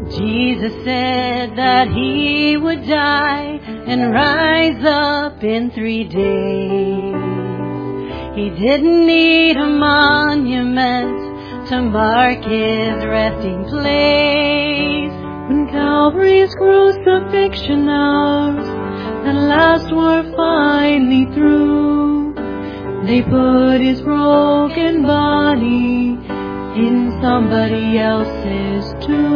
Jesus said that He would die and rise up in 3 days. He didn't need a monument to mark His resting place. When Calvary's crucifixion hours at last were finally through, they put His broken body in somebody else's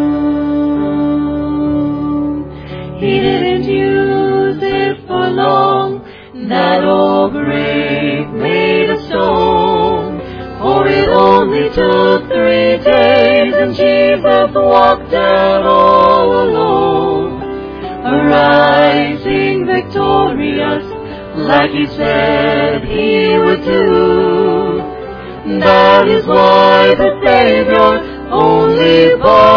tomb. He didn't use it for long, that old grave made of stone, for it only took 3 days, and Jesus walked out all alone, arising victorious like He said He would do. That is why the Savior only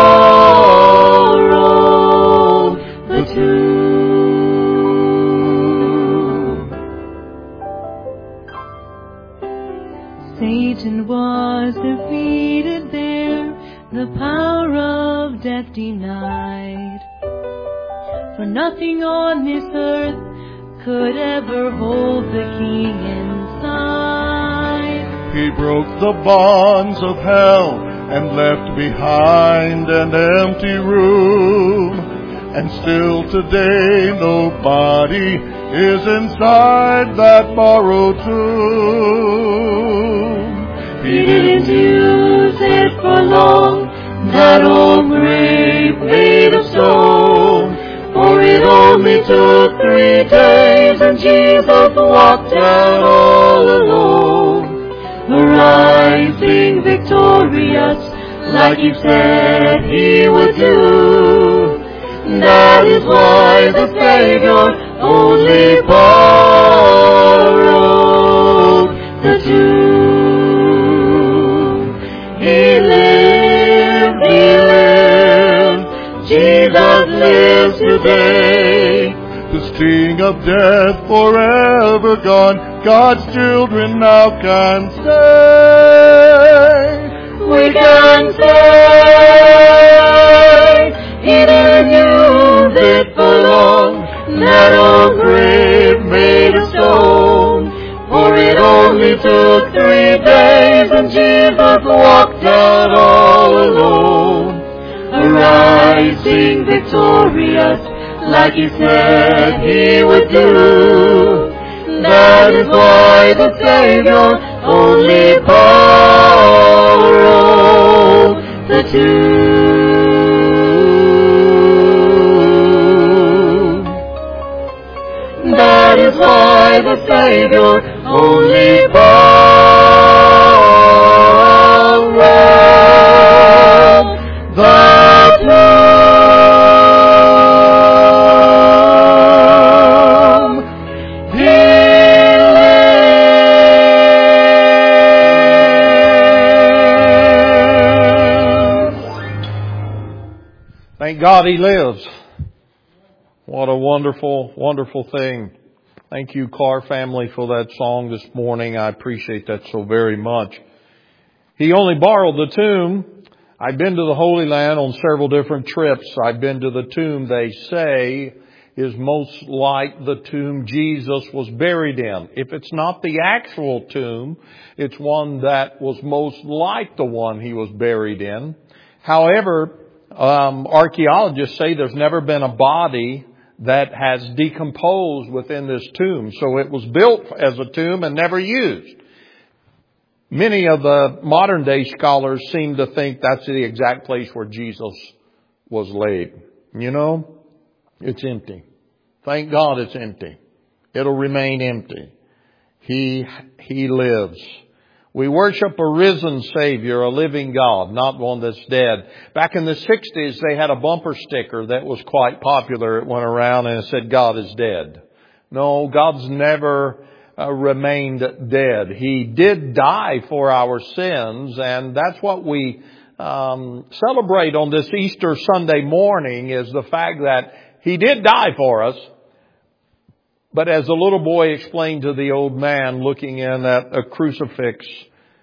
borrowed the tomb. Satan was defeated there, the power of death denied. For nothing on this earth could ever hold the King inside. He broke the bonds of hell and left behind an empty room. And still today nobody is inside that borrowed tomb. He didn't use it for long, that old grave made of stone, for it only took 3 days, and Jesus walked out all alone, arising victorious like He said He would do. That is why the Savior only borrowed the tomb. He lived, Jesus lives today. The sting of death forever gone, God's children now can say. We can say He didn't use it for long, that old grave made of stone, for it only took 3 days, and Jesus walked out all alone, arising victorious like He said He would do. That is why the Savior only borrowed the tomb. That is why the Savior only borrowed the tomb. Thank God He lives. What a wonderful, wonderful thing. Thank you, Carr family, for that song this morning. I appreciate that so very much. He only borrowed the tomb. I've been to the Holy Land on several different trips. I've been to the tomb they say is most like the tomb Jesus was buried in. If it's not the actual tomb, it's one that was most like the one He was buried in. However, archaeologists say there's never been a body that has decomposed within this tomb. So it was built as a tomb and never used. Many of the modern day scholars seem to think that's the exact place where Jesus was laid. You know, it's empty. Thank God it's empty. It'll remain empty. He lives. We worship a risen Savior, a living God, not one that's dead. Back in the 60s, they had a bumper sticker that was quite popular. It went around and it said, God is dead. No, God's never remained dead. He did die for our sins, and that's what we celebrate on this Easter Sunday morning, is the fact that He did die for us. But as the little boy explained to the old man looking in at a crucifix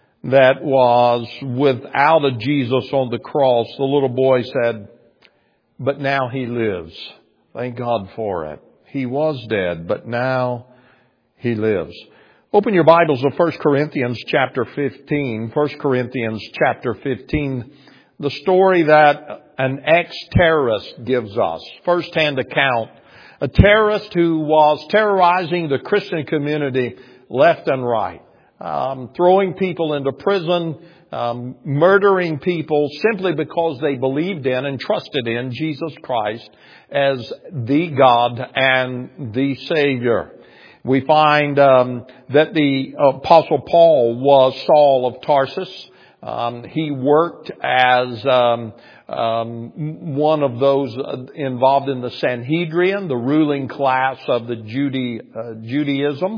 that was without a Jesus on the cross, the little boy said, but now He lives. Thank God for it. He was dead, but now He lives. Open your Bibles to 1 Corinthians chapter 15. 1 Corinthians chapter 15. The story that an ex-terrorist gives us. First-hand account. A terrorist who was terrorizing the Christian community left and right. Throwing people into prison, murdering people simply because they believed in and trusted in Jesus Christ as the God and the Savior. We find that the Apostle Paul was Saul of Tarsus. He worked as one of those involved in the Sanhedrin, the ruling class of the Judaism,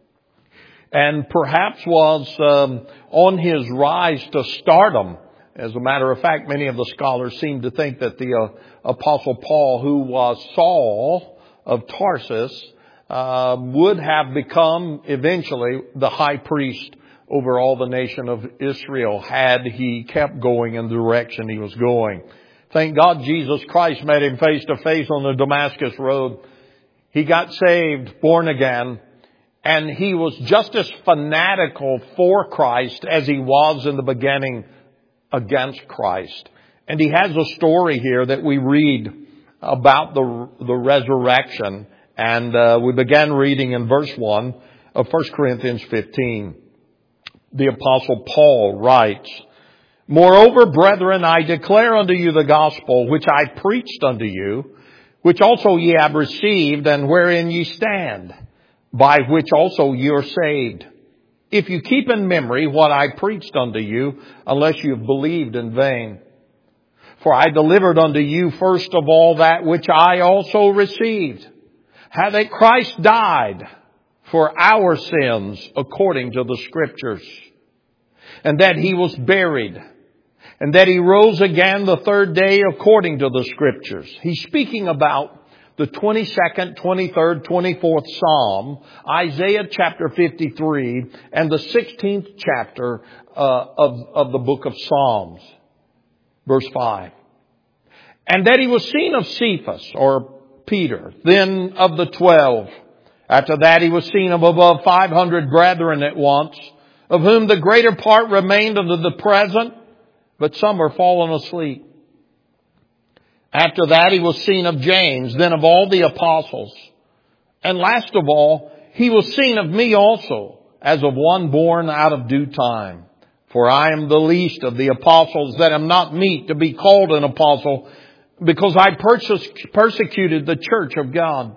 and perhaps was on his rise to stardom. As a matter of fact, many of the scholars seem to think that the Apostle Paul, who was Saul of Tarsus, would have become eventually the high priest over all the nation of Israel had he kept going in the direction he was going. Thank God Jesus Christ met him face to face on the Damascus Road. He got saved, born again, and he was just as fanatical for Christ as he was in the beginning against Christ. And he has a story here that we read about the resurrection. And we began reading in verse 1 of 1 Corinthians 15. The Apostle Paul writes, "Moreover, brethren, I declare unto you the gospel which I preached unto you, which also ye have received, and wherein ye stand, by which also ye are saved, if you keep in memory what I preached unto you, unless you have believed in vain. For I delivered unto you first of all that which I also received, how that Christ died for our sins according to the Scriptures, and that He was buried, and that He rose again the third day according to the Scriptures." He's speaking about the 22nd, 23rd, 24th Psalm, Isaiah chapter 53, and the 16th chapter of the book of Psalms. Verse 5. "And that He was seen of Cephas," or Peter, "then of the 12. After that He was seen of above 500 brethren at once, of whom the greater part remained unto the present, but some are fallen asleep. After that He was seen of James, then of all the apostles. And last of all, He was seen of me also, as of one born out of due time. For I am the least of the apostles, that am not meet to be called an apostle, because I persecuted the church of God.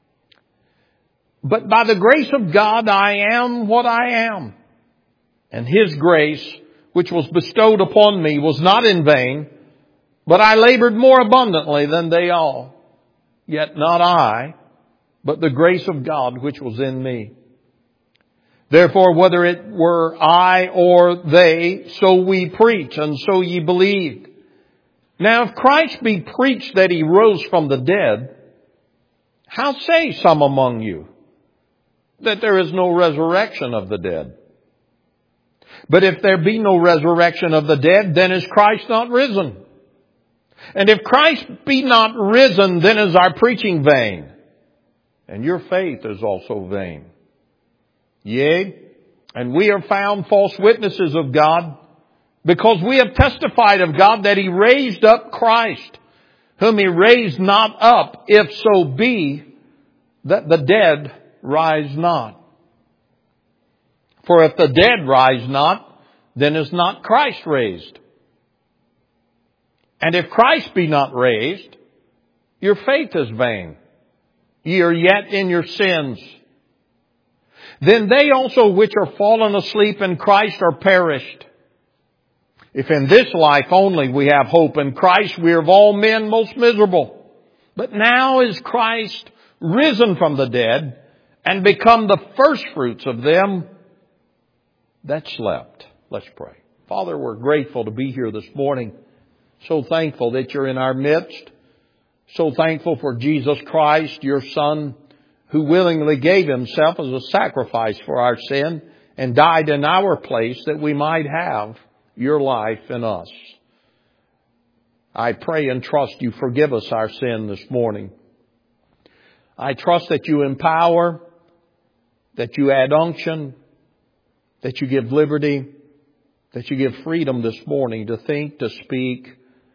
But by the grace of God I am what I am. And His grace, which was bestowed upon me, was not in vain, but I labored more abundantly than they all. Yet not I, but the grace of God which was in me. Therefore, whether it were I or they, so we preach, and so ye believed. Now if Christ be preached that He rose from the dead, how say some among you that there is no resurrection of the dead? But if there be no resurrection of the dead, then is Christ not risen? And if Christ be not risen, then is our preaching vain, and your faith is also vain. Yea, and we are found false witnesses of God, because we have testified of God that He raised up Christ, whom He raised not up, if so be that the dead rise not. For if the dead rise not, then is not Christ raised. And if Christ be not raised, your faith is vain. Ye are yet in your sins. Then they also which are fallen asleep in Christ are perished. If in this life only we have hope in Christ, we are of all men most miserable. But now is Christ risen from the dead and become the firstfruits of them that slept. Let's pray. Father, we're grateful to be here this morning. So thankful that You're in our midst. So thankful for Jesus Christ, Your Son, who willingly gave Himself as a sacrifice for our sin and died in our place that we might have Your life in us. I pray and trust you forgive us our sin this morning. I trust that you empower, that you add unction, that you give liberty, that you give freedom this morning to think, to speak,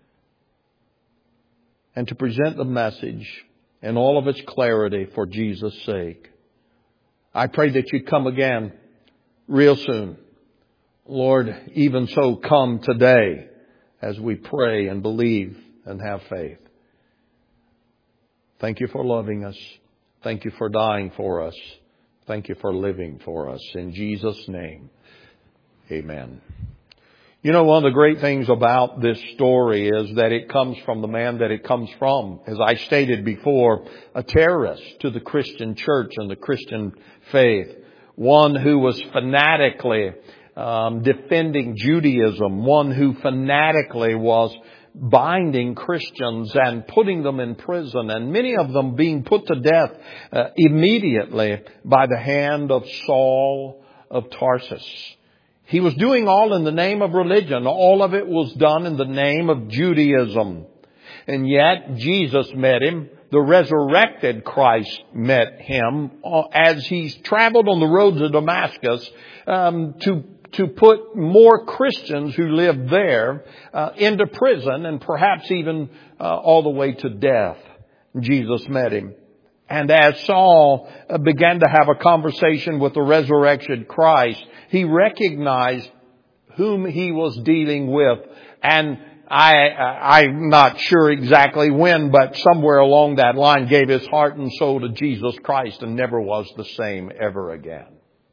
and to present the message in all of its clarity for Jesus' sake. I pray that you'd come again real soon. Lord, even so, come today as we pray and believe and have faith. Thank you for loving us. Thank you for dying for us. Thank you for living for us. In Jesus' name, amen. You know, one of the great things about this story is that it comes from the man that it comes from. As I stated before, a terrorist to the Christian church and the Christian faith. One who was fanatically defending Judaism. One who fanatically was binding Christians and putting them in prison, and many of them being put to death immediately by the hand of Saul of Tarsus. He was doing all in the name of religion. All of it was done in the name of Judaism. And yet Jesus met him. The resurrected Christ met him as he traveled on the roads of Damascus to put more Christians who lived there into prison and perhaps even all the way to death. Jesus met him. And as Saul began to have a conversation with the resurrected Christ, he recognized whom he was dealing with. And I'm not sure exactly when, but somewhere along that line gave his heart and soul to Jesus Christ and never was the same ever again.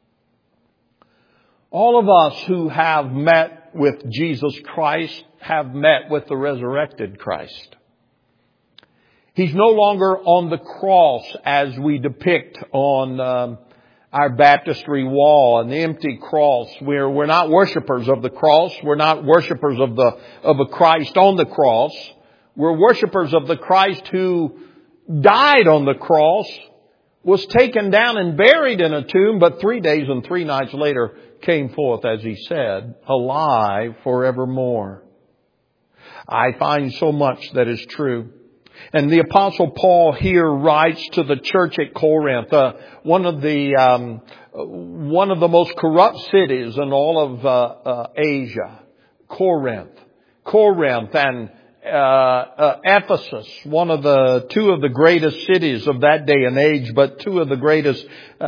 All of us who have met with Jesus Christ have met with the resurrected Christ. He's no longer on the cross as we depict on our baptistry wall, an empty cross. We're not worshipers of the cross. We're not worshipers of a Christ on the cross. We're worshipers of the Christ who died on the cross, was taken down and buried in a tomb, but 3 days and 3 nights later came forth, as he said, alive forevermore. I find so much that is true. And the Apostle Paul here writes to the church at Corinth, one of the most corrupt cities in all of Asia. Corinth and Ephesus, two of the greatest cities of that day and age, but two of the greatest,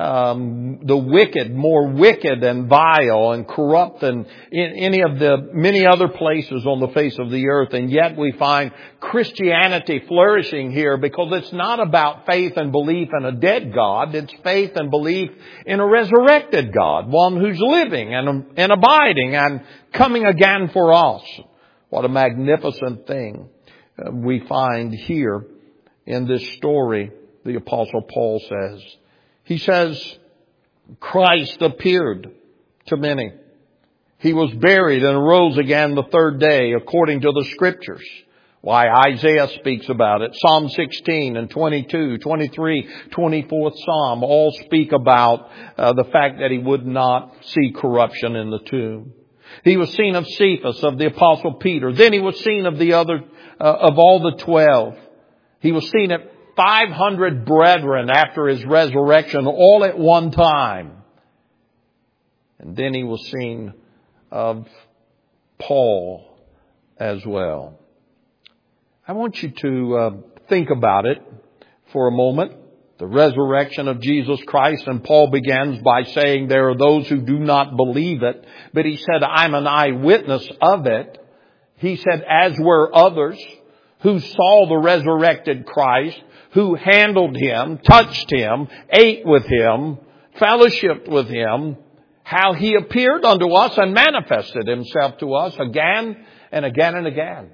more wicked and vile and corrupt than any of the many other places on the face of the earth. And yet we find Christianity flourishing here because it's not about faith and belief in a dead God. It's faith and belief in a resurrected God, one who's living and abiding and coming again for us. What a magnificent thing we find here in this story, the Apostle Paul says. He says, Christ appeared to many. He was buried and arose again the third day according to the Scriptures. Why, Isaiah speaks about it. Psalm 16 and 22, 23, 24th Psalm all speak about the fact that he would not see corruption in the tomb. He was seen of Cephas, of the Apostle Peter. Then he was seen of the other, of all the 12. He was seen at 500 brethren after his resurrection, all at one time. And then he was seen of Paul as well. I want you to think about it for a moment. The resurrection of Jesus Christ. And Paul begins by saying there are those who do not believe it. But he said, I'm an eyewitness of it. He said, as were others who saw the resurrected Christ, who handled him, touched him, ate with him, fellowshiped with him, how he appeared unto us and manifested himself to us again and again and again.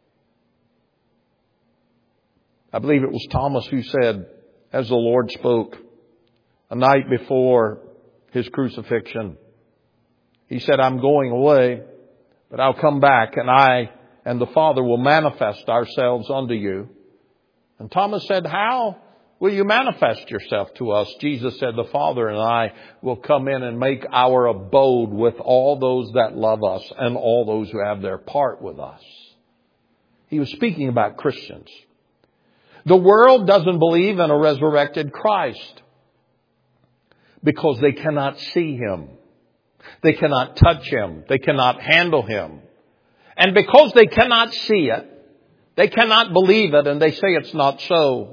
I believe it was Thomas who said, as the Lord spoke a night before his crucifixion, he said, I'm going away, but I'll come back and I and the Father will manifest ourselves unto you. And Thomas said, how will you manifest yourself to us? Jesus said, the Father and I will come in and make our abode with all those that love us and all those who have their part with us. He was speaking about Christians. The world doesn't believe in a resurrected Christ because they cannot see Him. They cannot touch Him. They cannot handle Him. And because they cannot see it, they cannot believe it, and they say it's not so.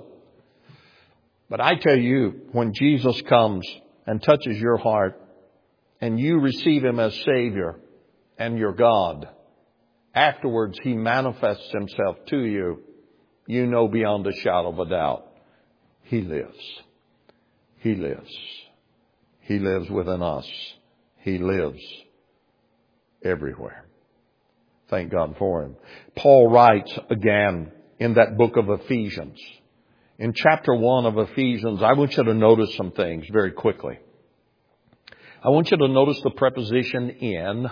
But I tell you, when Jesus comes and touches your heart and you receive Him as Savior and your God, afterwards He manifests Himself to you. You know beyond a shadow of a doubt, He lives. He lives. He lives within us. He lives everywhere. Thank God for Him. Paul writes again in that book of Ephesians. In chapter 1 of Ephesians, I want you to notice some things very quickly. I want you to notice the preposition in,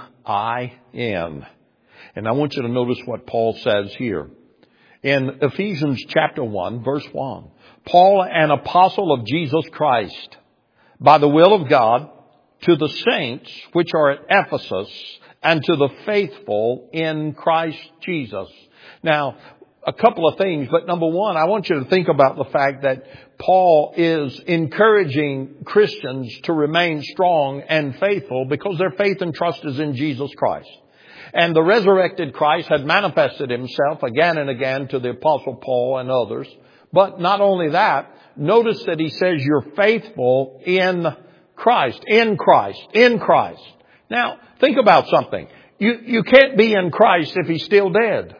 I-N. And I want you to notice what Paul says here. In Ephesians chapter 1, verse 1, Paul, an apostle of Jesus Christ, by the will of God, to the saints which are at Ephesus, and to the faithful in Christ Jesus. Now, a couple of things, but number one, I want you to think about the fact that Paul is encouraging Christians to remain strong and faithful because their faith and trust is in Jesus Christ. And the resurrected Christ had manifested Himself again and again to the Apostle Paul and others. But not only that, notice that he says you're faithful in Christ, in Christ, in Christ. Now, think about something. You can't be in Christ if He's still dead.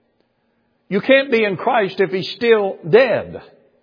You can't be in Christ if He's still dead.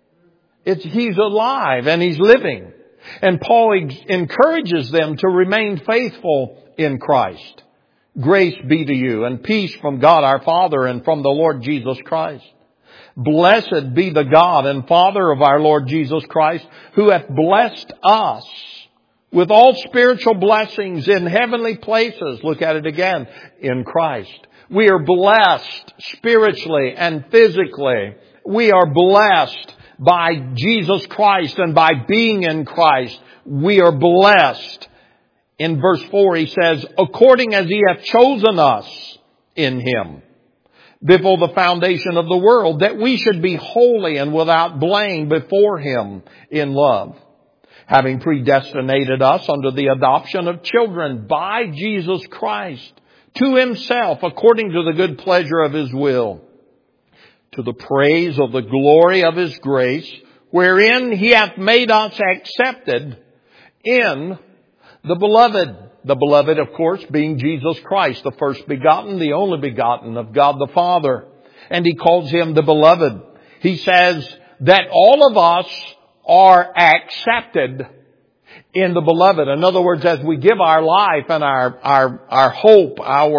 He's alive and He's living. And Paul encourages them to remain faithful in Christ. Grace be to you and peace from God our Father and from the Lord Jesus Christ. Blessed be the God and Father of our Lord Jesus Christ, who hath blessed us with all spiritual blessings in heavenly places. Look at it again. In Christ. We are blessed spiritually and physically. We are blessed by Jesus Christ, and by being in Christ, we are blessed. In verse 4 he says, according as He hath chosen us in Him before the foundation of the world, that we should be holy and without blame before Him in love, having predestinated us unto the adoption of children by Jesus Christ to Himself, according to the good pleasure of His will, to the praise of the glory of His grace, wherein He hath made us accepted in the Beloved. The Beloved, of course, being Jesus Christ, the first begotten, the only begotten of God the Father. And He calls Him the Beloved. He says that all of us are accepted in the Beloved. In other words, as we give our life and our hope,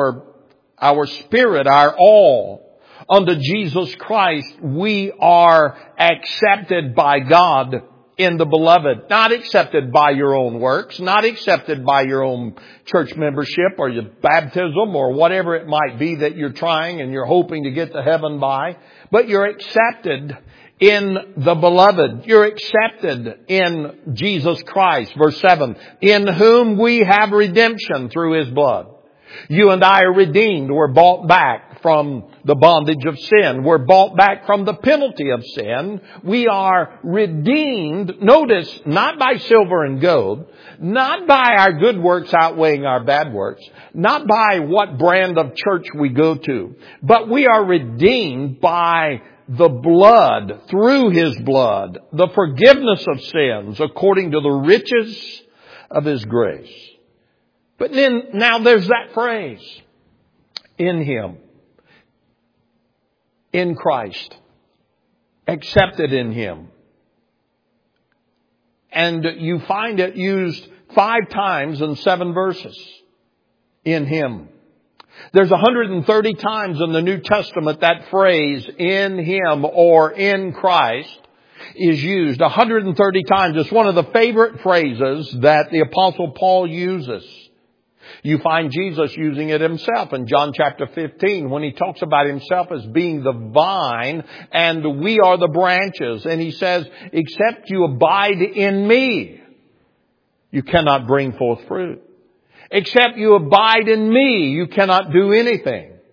our spirit, our all unto Jesus Christ, we are accepted by God in the Beloved. Not accepted by your own works, not accepted by your own church membership or your baptism or whatever it might be that you're trying and you're hoping to get to heaven by, but you're accepted in the Beloved. You're accepted in Jesus Christ. Verse 7, in whom we have redemption through His blood. You and I are redeemed. We're bought back from the bondage of sin. We're bought back from the penalty of sin. We are redeemed, notice, not by silver and gold, not by our good works outweighing our bad works, not by what brand of church we go to, but we are redeemed by the blood, through His blood, the forgiveness of sins according to the riches of His grace. But then, now there's that phrase, in Him, in Christ, accepted in Him. And you find it used 5 times in 7 verses, in Him. There's 130 times in the New Testament that phrase, in Him or in Christ, is used. 130 times. It's one of the favorite phrases that the Apostle Paul uses. You find Jesus using it Himself in John chapter 15 when He talks about Himself as being the vine and we are the branches. And He says, except you abide in Me, you cannot bring forth fruit. Except you abide in Me, you cannot do anything.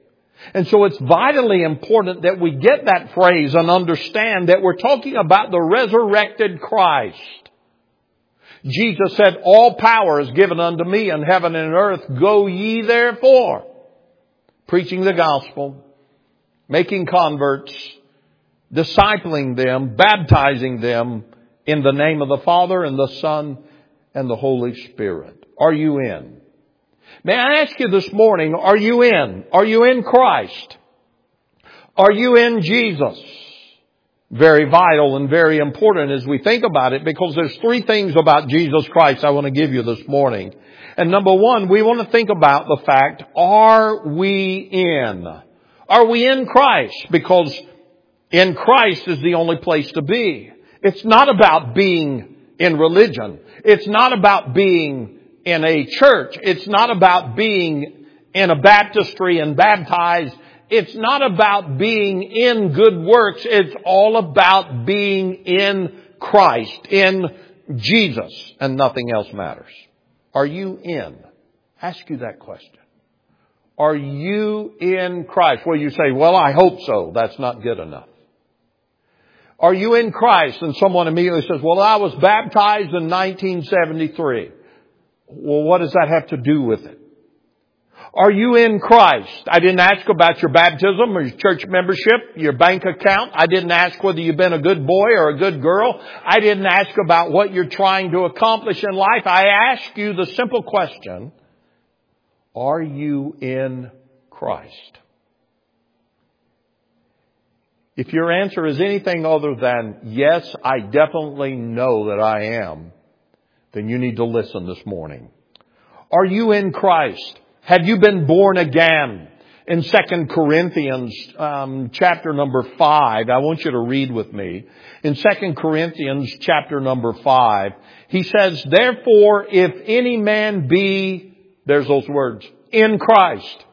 And so it's vitally important that we get that phrase and understand that we're talking about the resurrected Christ. Jesus said, all power is given unto me in heaven and earth. Go ye therefore, preaching the gospel, making converts, discipling them, baptizing them in the name of the Father and the Son and the Holy Spirit. Are you in? May I ask you this morning, are you in? Are you in Christ? Are you in Jesus? Very vital and very important as we think about it, because there's three things about Jesus Christ I want to give you this morning. And number one, we want to think about the fact, are we in? Are we in Christ? Because in Christ is the only place to be. It's not about being in religion. It's not about being in a church. It's not about being in a baptistry and baptized. It's not about being in good works. It's all about being in Christ, in Jesus, and nothing else matters. Are you in? Ask you that question. Are you in Christ? Well, you say, well, I hope so. That's not good enough. Are you in Christ? And someone immediately says, well, I was baptized in 1973. Well, what does that have to do with it? Are you in Christ? I didn't ask about your baptism or your church membership, your bank account. I didn't ask whether you've been a good boy or a good girl. I didn't ask about what you're trying to accomplish in life. I ask you the simple question, are you in Christ? If your answer is anything other than, yes, I definitely know that I am, then you need to listen this morning. Are you in Christ? Have you been born again? In 2 Corinthians chapter number 5, I want you to read with me. In 2 Corinthians chapter number 5, he says, therefore, if any man be, there's those words, in Christ.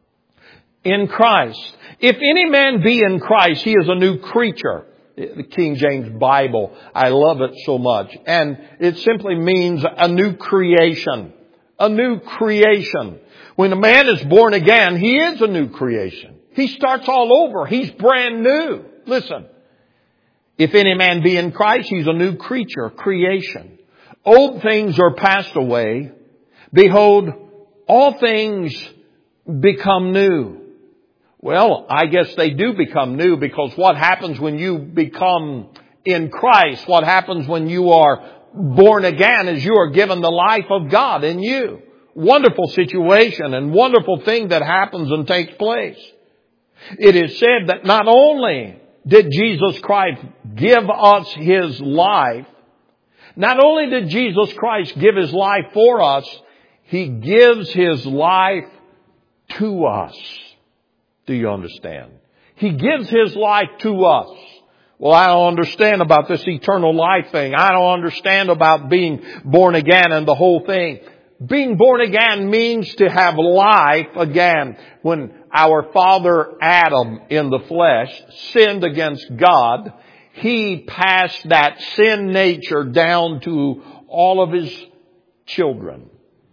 In Christ. If any man be in Christ, he is a new creature. The King James Bible, I love it so much. And it simply means a new creation. A new creation. When a man is born again, he is a new creation. He starts all over. He's brand new. Listen. If any man be in Christ, he's a new creature, creation. Old things are passed away. Behold, all things become new. Well, I guess they do become new, because what happens when you become in Christ, what happens when you are born again, is you are given the life of God in you. Wonderful situation and wonderful thing that happens and takes place. It is said that not only did Jesus Christ give us His life, not only did Jesus Christ give His life for us, He gives His life to us. Do you understand? He gives His life to us. Well, I don't understand about this eternal life thing. I don't understand about being born again and the whole thing. Being born again means to have life again. When our father Adam in the flesh sinned against God, he passed that sin nature down to all of his children.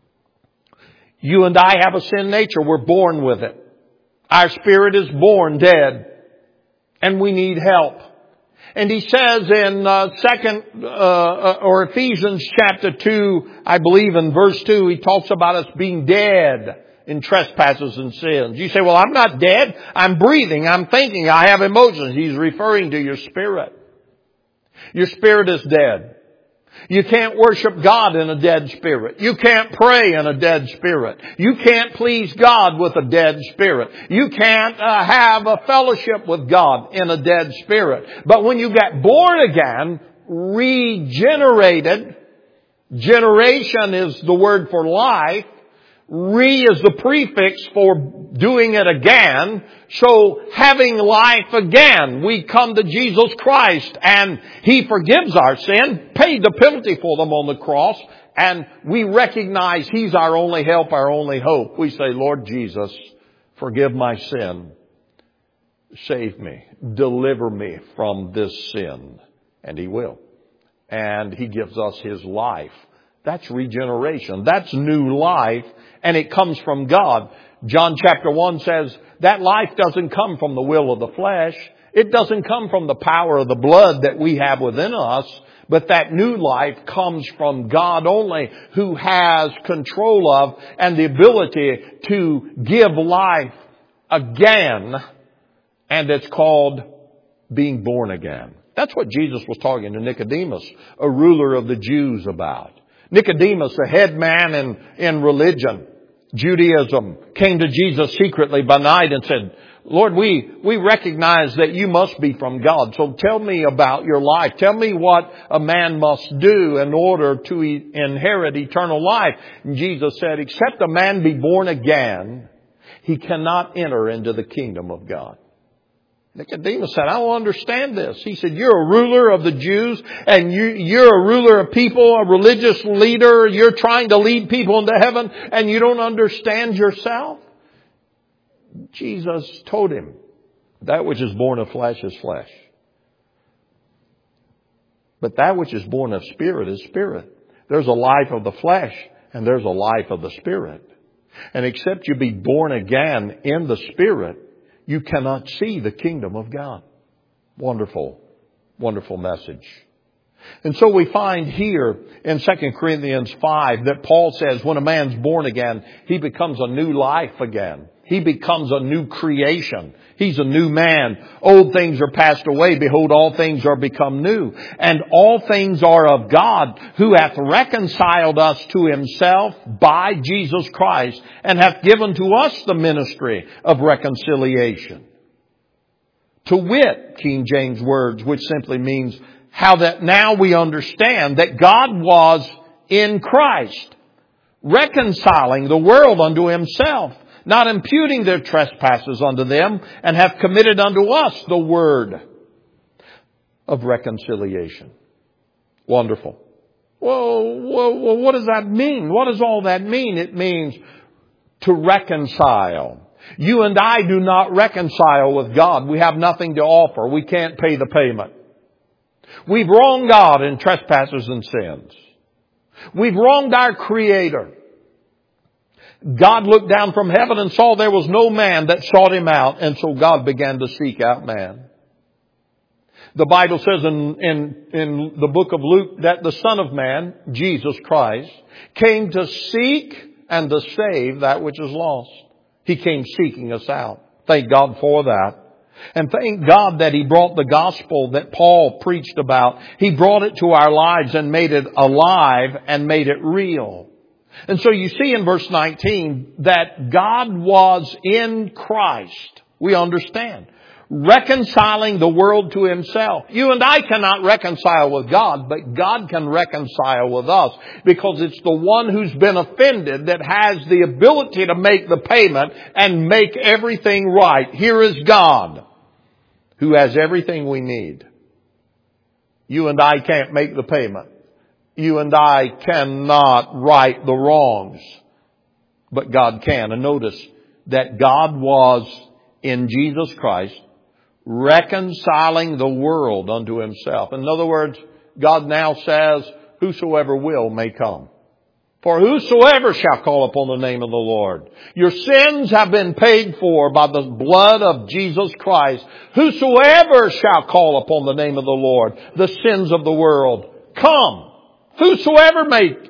You and I have a sin nature. We're born with it. Our spirit is born dead, and we need help. And he says in Ephesians chapter 2, I believe in verse 2, he talks about us being dead in trespasses and sins. You say, well, I'm not dead. I'm breathing. I'm thinking. I have emotions. He's referring to your spirit. Your spirit is dead. You can't worship God in a dead spirit. You can't pray in a dead spirit. You can't please God with a dead spirit. You can't have a fellowship with God in a dead spirit. But when you get born again, regenerated, generation is the word for life. Re is the prefix for doing it again. So having life again, we come to Jesus Christ and He forgives our sin, paid the penalty for them on the cross, and we recognize He's our only help, our only hope. We say, Lord Jesus, forgive my sin. Save me. Deliver me from this sin. And He will. And He gives us His life That's regeneration. That's new life, and it comes from God. John chapter 1 says that life doesn't come from the will of the flesh. It doesn't come from the power of the blood that we have within us, but that new life comes from God only, who has control of and the ability to give life again, and it's called being born again. That's what Jesus was talking to Nicodemus, a ruler of the Jews, about. Nicodemus, a head man in religion, Judaism, came to Jesus secretly by night and said, Lord, we recognize that you must be from God. So tell me about your life. Tell me what a man must do in order to inherit eternal life. And Jesus said, except a man be born again, he cannot enter into the kingdom of God. Nicodemus said, I don't understand this. He said, you're a ruler of the Jews, and you're a ruler of people, a religious leader. You're trying to lead people into heaven, and you don't understand yourself? Jesus told him, that which is born of flesh is flesh. But that which is born of spirit is spirit. There's a life of the flesh, and there's a life of the spirit. And except you be born again in the spirit, you cannot see the kingdom of God. Wonderful, wonderful message. And so we find here in 2 Corinthians 5 that Paul says when a man's born again, he becomes a new life again. He becomes a new creation. He's a new man. Old things are passed away. Behold, all things are become new. And all things are of God, who hath reconciled us to himself by Jesus Christ, and hath given to us the ministry of reconciliation. To wit, King James words, which simply means how that now we understand that God was in Christ, reconciling the world unto himself, not imputing their trespasses unto them, and have committed unto us the word of reconciliation. Wonderful. Well, what does that mean? What does all that mean? It means to reconcile. You and I do not reconcile with God. We have nothing to offer. We can't pay the payment. We've wronged God in trespasses and sins. We've wronged our Creator. God looked down from heaven and saw there was no man that sought him out, and so God began to seek out man. The Bible says in the book of Luke that the Son of Man, Jesus Christ, came to seek and to save that which is lost. He came seeking us out. Thank God for that. And thank God that He brought the gospel that Paul preached about. He brought it to our lives and made it alive and made it real. And so you see in verse 19 that God was in Christ. We understand. Reconciling the world to himself. You and I cannot reconcile with God, but God can reconcile with us, because it's the one who's been offended that has the ability to make the payment and make everything right. Here is God, who has everything we need. You and I can't make the payment. You and I cannot right the wrongs, but God can. And notice that God was in Jesus Christ reconciling the world unto himself. In other words, God now says, whosoever will may come. For whosoever shall call upon the name of the Lord. Your sins have been paid for by the blood of Jesus Christ. Whosoever shall call upon the name of the Lord, the sins of the world, come. Whosoever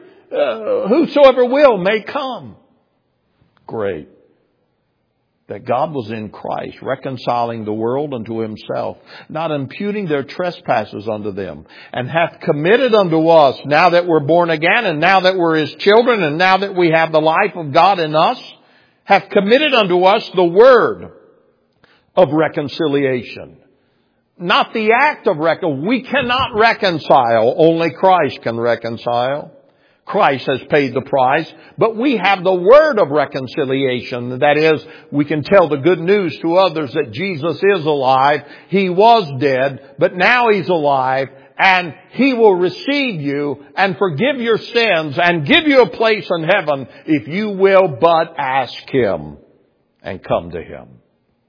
will may come. Great. That God was in Christ, reconciling the world unto himself, not imputing their trespasses unto them, and hath committed unto us, now that we're born again, and now that we're his children, and now that we have the life of God in us, hath committed unto us the word of reconciliation. Not the act of reconciliation. We cannot reconcile. Only Christ can reconcile. Christ has paid the price. But we have the word of reconciliation. That is, we can tell the good news to others that Jesus is alive. He was dead, but now he's alive. And he will receive you and forgive your sins and give you a place in heaven if you will but ask him and come to him.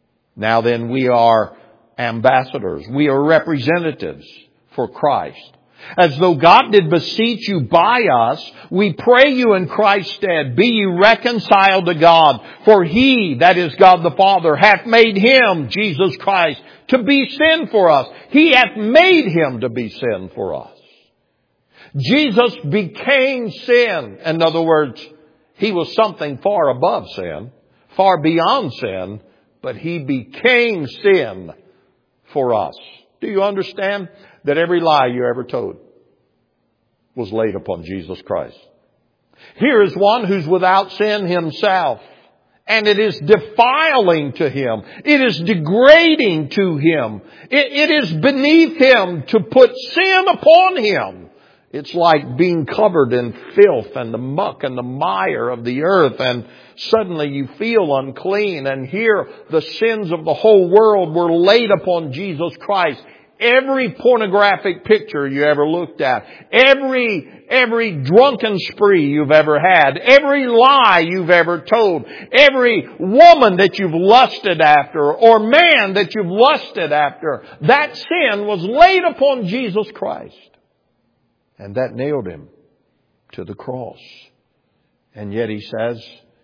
Now then, we are ambassadors. We are representatives for Christ. As though God did beseech you by us, we pray you in Christ's stead, be ye reconciled to God. For He, that is God the Father, hath made Him, Jesus Christ, to be sin for us. He hath made Him to be sin for us. Jesus became sin. In other words, He was something far above sin, far beyond sin, but He became sin for us. Do you understand that every lie you ever told was laid upon Jesus Christ? Here is one who's without sin himself, and it is defiling to Him. It is degrading to Him. It is beneath Him to put sin upon Him. It's like being covered in filth and the muck and the mire of the earth, and suddenly you feel unclean. And here the sins of the whole world were laid upon Jesus Christ. Every pornographic picture you ever looked at, every drunken spree you've ever had, every lie you've ever told, every woman that you've lusted after or man that you've lusted after, that sin was laid upon Jesus Christ. And that nailed Him to the cross. And yet He says,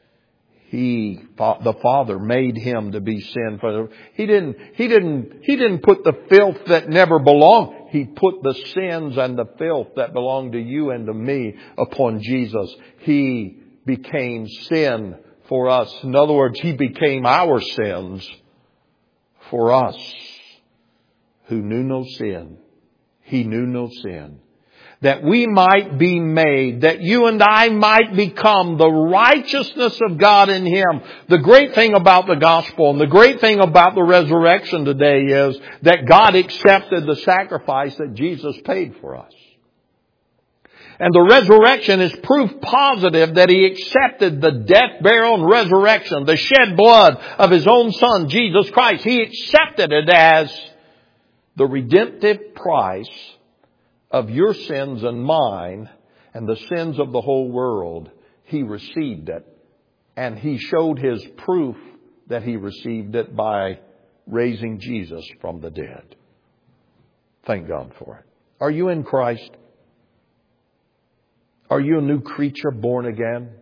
the Father made Him to be sin for them. He didn't put the filth that never belonged. He put the sins and the filth that belonged to you and to me upon Jesus. He became sin for us. In other words, He became our sins for us who knew no sin. He knew no sin. That we might be made, that you and I might become the righteousness of God in Him. The great thing about the gospel and the great thing about the resurrection today is that God accepted the sacrifice that Jesus paid for us. And the resurrection is proof positive that He accepted the death, burial, and resurrection, the shed blood of His own Son, Jesus Christ. He accepted it as the redemptive price of your sins and mine and the sins of the whole world. He received it. And He showed His proof that He received it by raising Jesus from the dead. Thank God for it. Are you in Christ? Are you a new creature born again?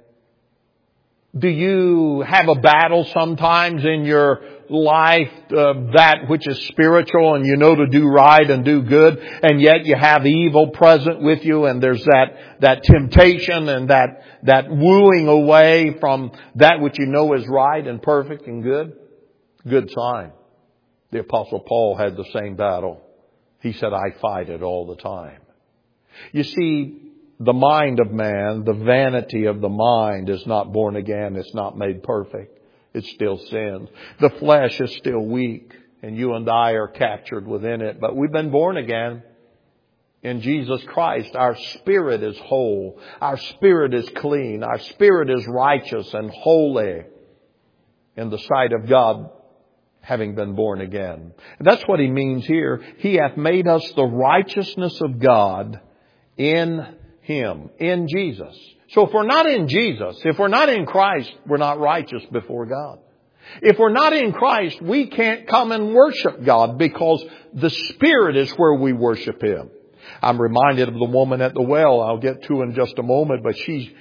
Do you have a battle sometimes in your life, that which is spiritual, and you know to do right and do good, and yet you have evil present with you, and there's that temptation and that wooing away from that which you know is right and perfect and good? Good sign. The Apostle Paul had the same battle. He said, I fight it all the time. You see, the mind of man, the vanity of the mind is not born again. It's not made perfect. It still sins. The flesh is still weak, and you and I are captured within it. But we've been born again in Jesus Christ. Our spirit is whole. Our spirit is clean. Our spirit is righteous and holy in the sight of God, having been born again. And that's what He means here. He hath made us the righteousness of God in Him, in Jesus. So if we're not in Jesus, if we're not in Christ, we're not righteous before God. If we're not in Christ, we can't come and worship God, because the Spirit is where we worship Him. I'm reminded of the woman at the well. I'll get to in just a moment, but she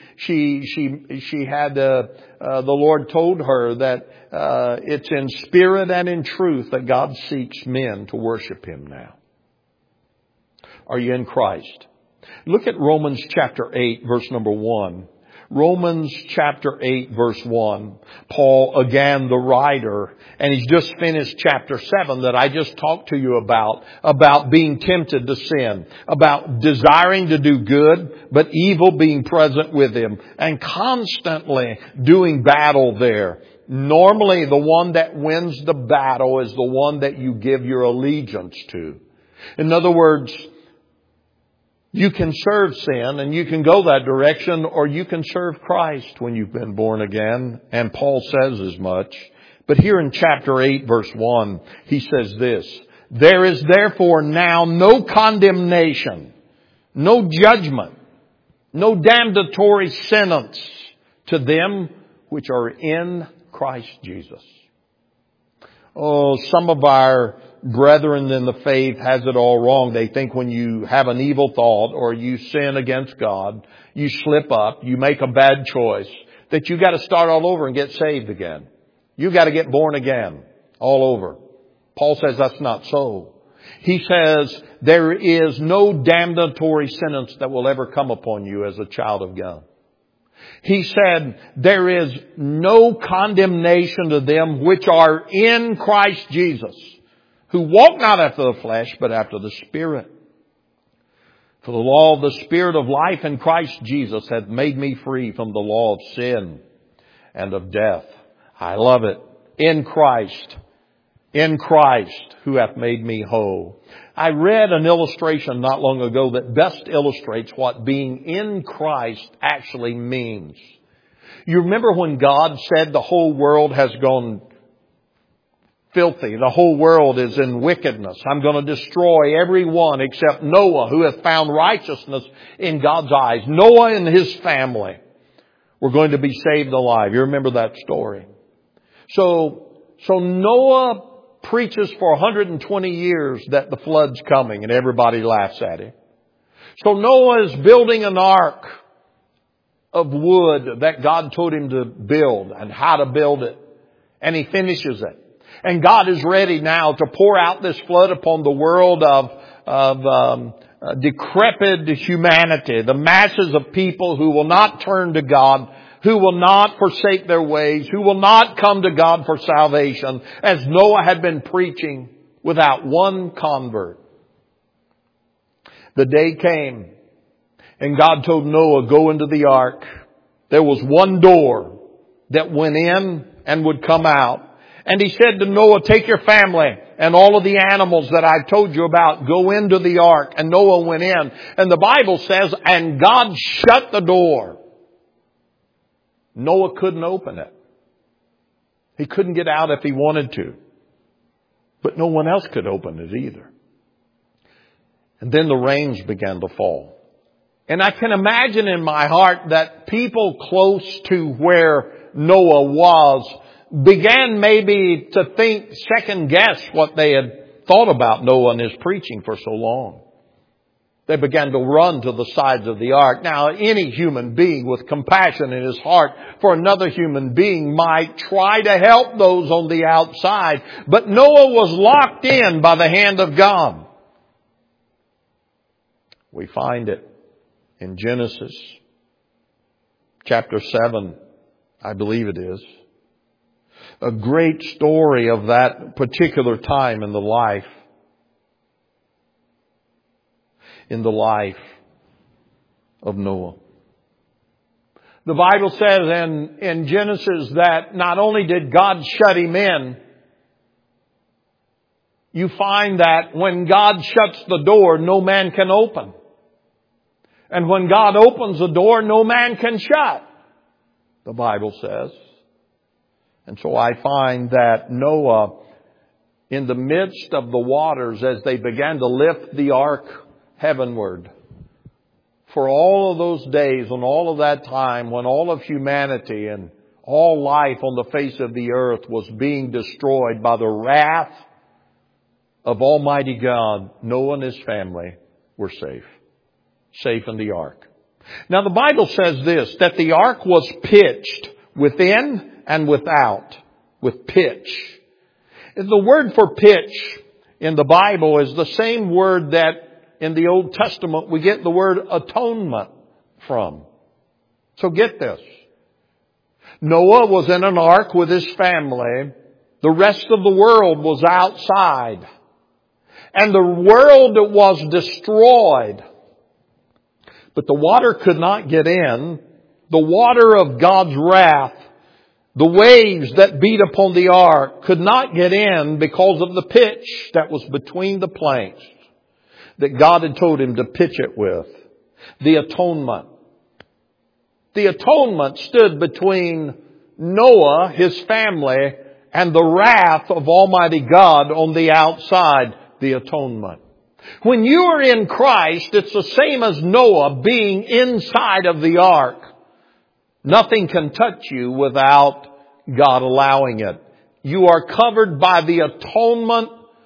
had the Lord told her that it's in spirit and in truth that God seeks men to worship Him now. Are you in Christ? Look at Romans chapter 8, verse number 1. Romans chapter 8, verse 1. Paul, again, the writer, and he's just finished chapter 7 that I just talked to you about being tempted to sin, about desiring to do good, but evil being present with him, and constantly doing battle there. Normally, the one that wins the battle is the one that you give your allegiance to. In other words, you can serve sin and you can go that direction, or you can serve Christ when you've been born again. And Paul says as much. But here in chapter 8, verse 1, he says this: there is therefore now no condemnation, no judgment, no damnatory sentence to them which are in Christ Jesus. Oh, some of our brethren in the faith has it all wrong. They think when you have an evil thought or you sin against God, you slip up, you make a bad choice, that you got to start all over and get saved again. You got to get born again all over. Paul says that's not so. He says there is no damnatory sentence that will ever come upon you as a child of God. He said there is no condemnation to them which are in Christ Jesus, who walk not after the flesh, but after the Spirit. For the law of the Spirit of life in Christ Jesus hath made me free from the law of sin and of death. I love it. In Christ who hath made me whole. I read an illustration not long ago that best illustrates what being in Christ actually means. You remember when God said the whole world has gone filthy. The whole world is in wickedness. I'm going to destroy everyone except Noah, who hath found righteousness in God's eyes. Noah and his family were going to be saved alive. You remember that story. So Noah preaches for 120 years that the flood's coming and everybody laughs at him. So Noah is building an ark of wood that God told him to build and how to build it. And he finishes it. And God is ready now to pour out this flood upon the world of decrepit humanity, the masses of people who will not turn to God, who will not forsake their ways, who will not come to God for salvation, as Noah had been preaching without one convert. The day came, and God told Noah, go into the ark. There was one door that went in and would come out. And he said to Noah, take your family and all of the animals that I've told you about, go into the ark. And Noah went in. And the Bible says, and God shut the door. Noah couldn't open it. He couldn't get out if he wanted to. But no one else could open it either. And then the rains began to fall. And I can imagine in my heart that people close to where Noah was began maybe to think, second guess what they had thought about Noah and his preaching for so long. They began to run to the sides of the ark. Now, any human being with compassion in his heart for another human being might try to help those on the outside. But Noah was locked in by the hand of God. We find it in Genesis chapter 7, I believe it is. A great story of that particular time in the life of Noah. The Bible says in Genesis that not only did God shut him in, you find that when God shuts the door, no man can open. And when God opens the door, no man can shut, the Bible says. And so I find that Noah, in the midst of the waters, as they began to lift the ark heavenward, for all of those days and all of that time when all of humanity and all life on the face of the earth was being destroyed by the wrath of Almighty God, Noah and his family were safe. Safe in the ark. Now the Bible says this, that the ark was pitched within and without, with pitch. The word for pitch in the Bible is the same word that in the Old Testament we get the word atonement from. So get this. Noah was in an ark with his family. The rest of the world was outside. And the world was destroyed. But the water could not get in. The water of God's wrath, the waves that beat upon the ark, could not get in because of the pitch that was between the planks that God had told him to pitch it with. The atonement. The atonement stood between Noah, his family, and the wrath of Almighty God on the outside. The atonement. When you are in Christ, it's the same as Noah being inside of the ark. Nothing can touch you without God allowing it. You are covered by the atonement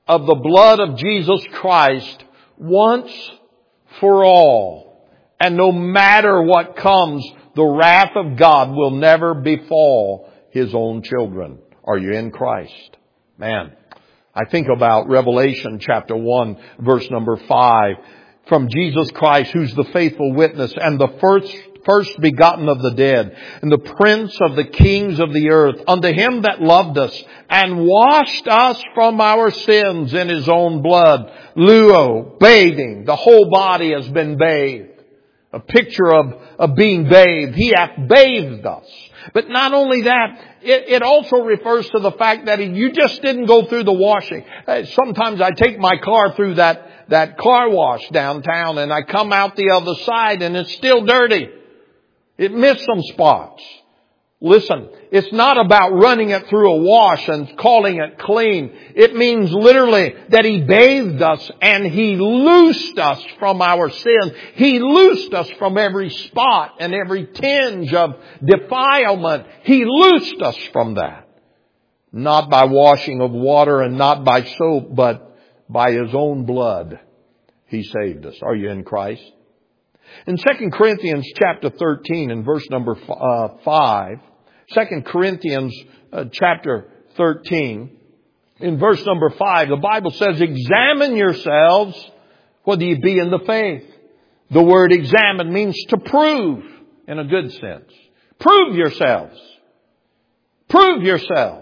of the blood of Jesus Christ once for all. And no matter what comes, the wrath of God will never befall His own children. Are you in Christ? Man, I think about Revelation chapter 1, verse number 5. From Jesus Christ, who's the faithful witness and the first begotten of the dead, and the prince of the kings of the earth, unto Him that loved us and washed us from our sins in His own blood. Luo, bathing. The whole body has been bathed. A picture of being bathed. He hath bathed us. But not only that, it also refers to the fact that you just didn't go through the washing. Sometimes I take my car through that car wash downtown and I come out the other side and it's still dirty. It missed some spots. Listen, it's not about running it through a wash and calling it clean. It means literally that He bathed us and He loosed us from our sins. He loosed us from every spot and every tinge of defilement. He loosed us from that. Not by washing of water and not by soap, but by His own blood. He saved us. Are you in Christ? In 2 Corinthians chapter 13 and verse number 5, 2 Corinthians chapter 13, in verse number 5, the Bible says, examine yourselves whether you be in the faith. The word examine means to prove in a good sense. Prove yourselves. Prove yourselves.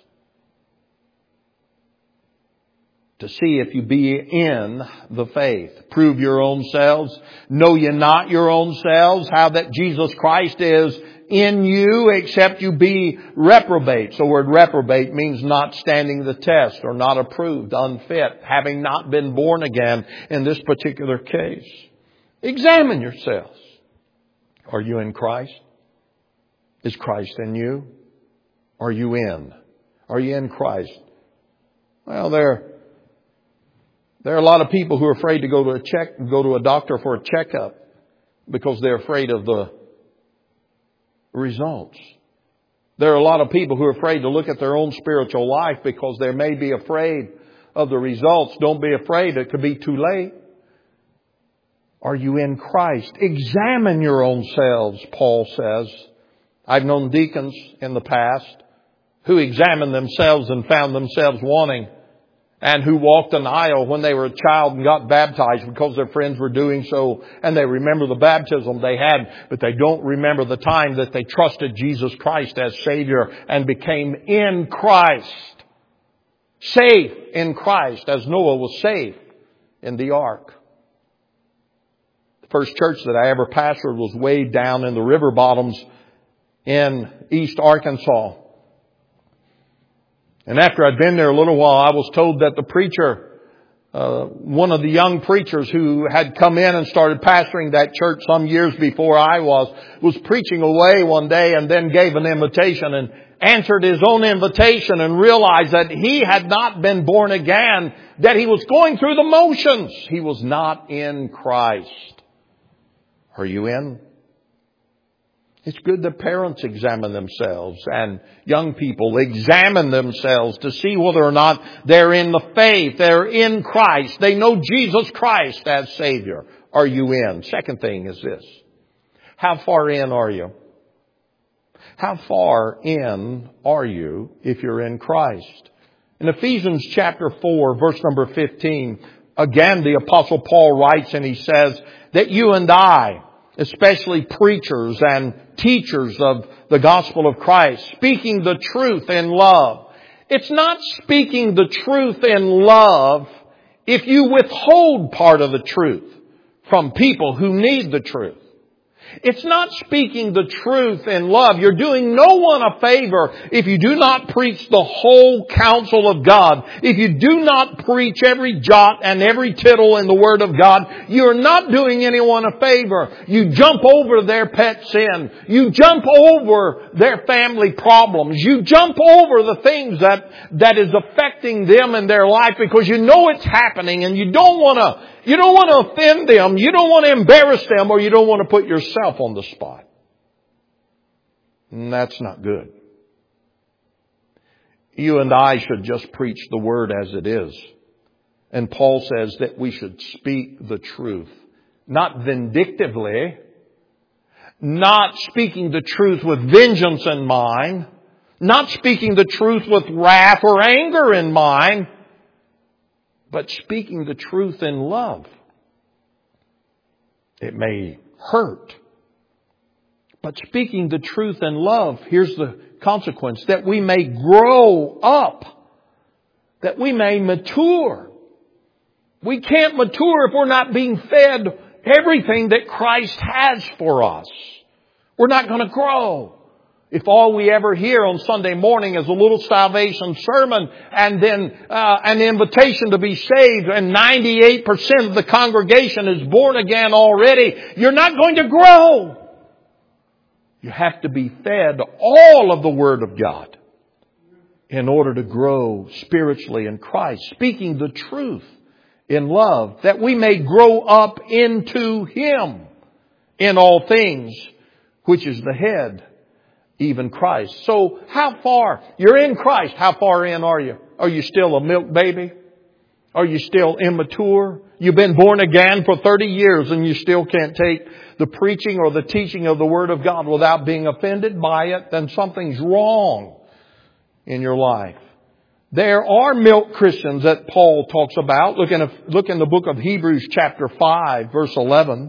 To see if you be in the faith. Prove your own selves. Know ye not your own selves, how that Jesus Christ is in you, except you be reprobates. The word reprobate means not standing the test or not approved, unfit, having not been born again in this particular case. Examine yourselves. Are you in Christ? Is Christ in you? Are you in? Are you in Christ? Well, there are a lot of people who are afraid to go to a doctor for a checkup because they're afraid of the results. There are a lot of people who are afraid to look at their own spiritual life because they may be afraid of the results. Don't be afraid. It could be too late. Are you in Christ? Examine your own selves, Paul says. I've known deacons in the past who examined themselves and found themselves wanting, and who walked an aisle when they were a child and got baptized because their friends were doing so. And they remember the baptism they had, but they don't remember the time that they trusted Jesus Christ as Savior and became in Christ. Safe in Christ, as Noah was safe in the ark. The first church that I ever pastored was way down in the river bottoms in East Arkansas. And after I'd been there a little while, I was told that the preacher, one of the young preachers who had come in and started pastoring that church some years before I was preaching away one day and then gave an invitation and answered his own invitation and realized that he had not been born again, that he was going through the motions. He was not in Christ. Are you in? It's good that parents examine themselves and young people examine themselves to see whether or not they're in the faith. They're in Christ. They know Jesus Christ as Savior. Are you in? Second thing is this. How far in are you? How far in are you if you're in Christ? In Ephesians chapter 4, verse number 15, again the Apostle Paul writes and he says that you and I, especially preachers and teachers of the gospel of Christ, speaking the truth in love. It's not speaking the truth in love if you withhold part of the truth from people who need the truth. It's not speaking the truth in love. You're doing no one a favor if you do not preach the whole counsel of God. If you do not preach every jot and every tittle in the Word of God, you're not doing anyone a favor. You jump over their pet sin. You jump over their family problems. You jump over the things that is affecting them in their life because you know it's happening and you don't want to offend them. You don't want to embarrass them, or you don't want to put yourself on the spot. And that's not good. You and I should just preach the Word as it is. And Paul says that we should speak the truth. Not vindictively. Not speaking the truth with vengeance in mind. Not speaking the truth with wrath or anger in mind. But speaking the truth in love. It may hurt. But speaking the truth in love, here's the consequence. That we may grow up. That we may mature. We can't mature if we're not being fed everything that Christ has for us. We're not going to grow. If all we ever hear on Sunday morning is a little salvation sermon and then an invitation to be saved and 98% of the congregation is born again already, you're not going to grow. You have to be fed all of the Word of God in order to grow spiritually in Christ, speaking the truth in love, that we may grow up into Him in all things, which is the head, even Christ. So how far? You're in Christ. How far in are you? Are you still a milk baby? Are you still immature? You've been born again for 30 years and you still can't take the preaching or the teaching of the Word of God without being offended by it? Then something's wrong in your life. There are milk Christians that Paul talks about. Look in the book of Hebrews chapter 5 verse 11.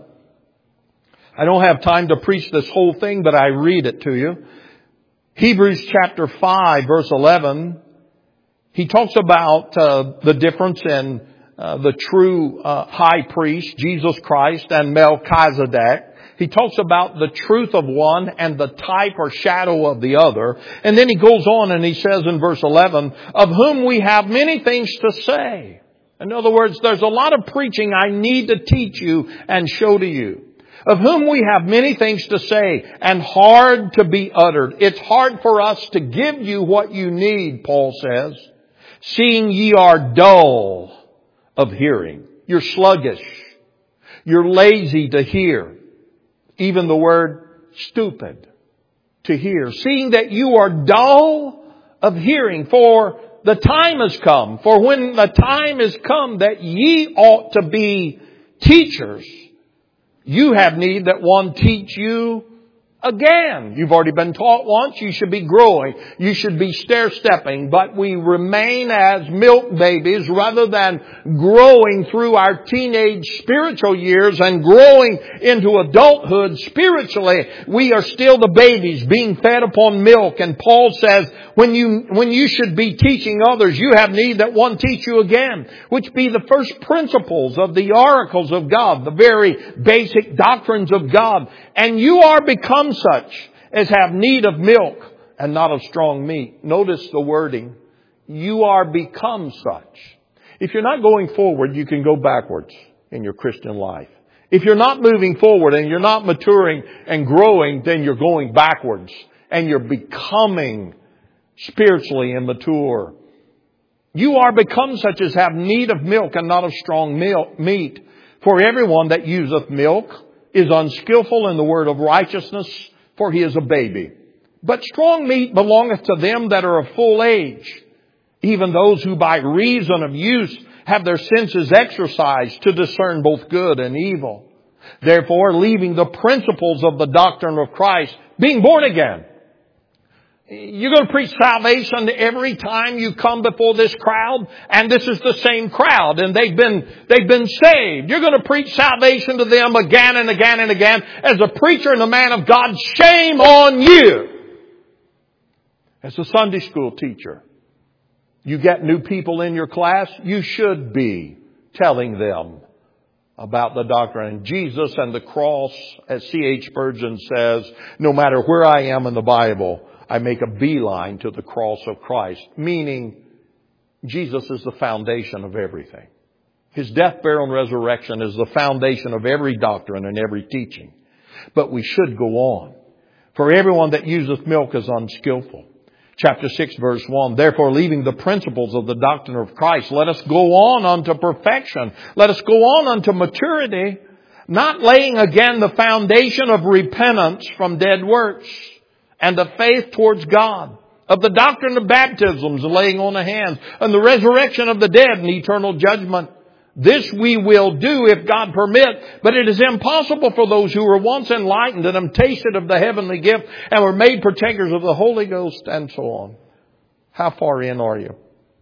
I don't have time to preach this whole thing, but I read it to you. Hebrews chapter 5 verse 11. He talks about the difference in the true high priest, Jesus Christ, and Melchizedek. He talks about the truth of one and the type or shadow of the other. And then he goes on and he says in verse 11, of whom we have many things to say. In other words, there's a lot of preaching I need to teach you and show to you. Of whom we have many things to say and hard to be uttered. It's hard for us to give you what you need, Paul says, seeing ye are dull of hearing. You're sluggish. You're lazy to hear. Even the word stupid to hear. Seeing that you are dull of hearing, for the time has come. For when the time is come that ye ought to be teachers, you have need that one teach you again. You've already been taught once. You should be growing. You should be stair-stepping. But we remain as milk babies rather than growing through our teenage spiritual years and growing into adulthood spiritually. We are still the babies being fed upon milk. And Paul says, when you should be teaching others, you have need that one teach you again, which be the first principles of the oracles of God, the very basic doctrines of God. And you are become such as have need of milk and not of strong meat. Notice the wording. You are become such. If you're not going forward, you can go backwards in your Christian life. If you're not moving forward and you're not maturing and growing, then you're going backwards and you're becoming spiritually immature. You are become such as have need of milk and not of strong meat. For everyone that useth milk is unskillful in the word of righteousness, for he is a baby. But strong meat belongeth to them that are of full age, even those who by reason of use have their senses exercised to discern both good and evil. Therefore, leaving the principles of the doctrine of Christ, being born again. You're going to preach salvation every time you come before this crowd, and this is the same crowd, and they've been saved. You're going to preach salvation to them again and again and again. As a preacher and a man of God, shame on you. As a Sunday school teacher, you get new people in your class, you should be telling them about the doctrine. And Jesus and the cross, as C.H. Spurgeon says, no matter where I am in the Bible, I make a beeline to the cross of Christ, meaning Jesus is the foundation of everything. His death, burial, and resurrection is the foundation of every doctrine and every teaching. But we should go on. For everyone that useth milk is unskillful. Chapter 6, verse 1. Therefore, leaving the principles of the doctrine of Christ, let us go on unto perfection. Let us go on unto maturity, not laying again the foundation of repentance from dead works, and of faith towards God, of the doctrine of baptisms, laying on of hands, and the resurrection of the dead and eternal judgment. This we will do if God permit, but it is impossible for those who were once enlightened and have tasted of the heavenly gift and were made partakers of the Holy Ghost and so on. How far in are you?